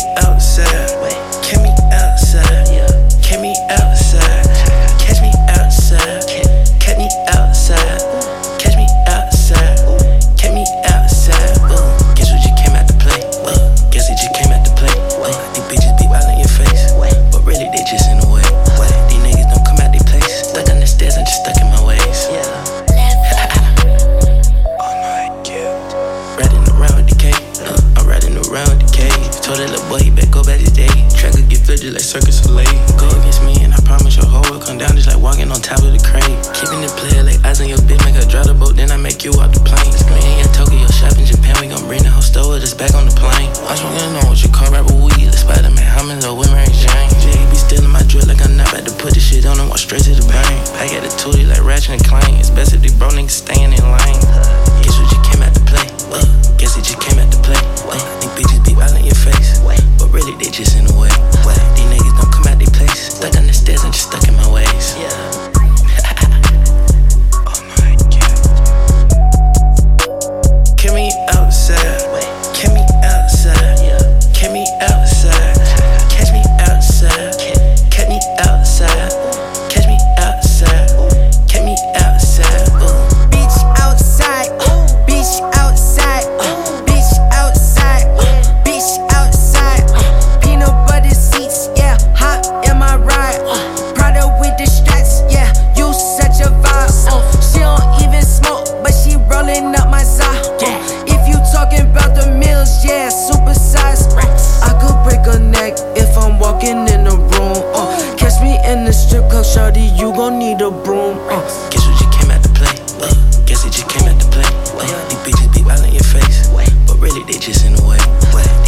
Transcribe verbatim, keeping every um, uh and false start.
outside, catch me outside, catch me outside, catch me outside, catch me outside, catch me outside, catch me outside. Ooh, guess what you came out to play? Uh, guess it just came out to play. Uh, these bitches be wild in your face, but really they just in the way. These niggas don't come out they place. Stuck on the stairs, I'm just stuck in my ways. Told that little boy he better go back to day. Track could get filled just like Circus Soleil. Go against me and I promise your hoe will come down just like walking on top of the crane. Keeping it player like eyes on your bitch, make her drive the boat, then I make you off the plane. Me and your Tokyo shop in Japan, we gon' bring the whole store with us back on the plane. I'm smoking on what you call rapper weed, like Spider-Man, Hummins or with Mary Jane. J be stealing my drill like I'm not about to put this shit on and walk straight to the brain. I got a tootie like Ratchet and Clank. It's best if these bro niggas staying in line. Guess what you came out to play? Uh, guess it just came out to play. Uh, these bitches be wild in your face, but really they just in the way. These niggas don't come out they place. Stuck on the stairs, I'm just stuck in my ways. Oh my God. Catch me outside, catch me outside, catch me outside, catch me outside, catch me outside, catch me outside, catch me outside. Beach outside, beach outside, beach outside, beach outside. Peanut butter seats, yeah, hot in my ride. Prada with the strats, yeah, you such a vibe. She don't even smoke, but she rolling up my side. If you talking about the meals, yeah, super size. I could break a neck if I'm walking in the room. Uh, catch me in the strip club, shawty, you gon' need a broom. Uh. Guess what you came out to play? Uh, guess it just came out to play. Uh, these bitches be wild in your face, but really they just in the way.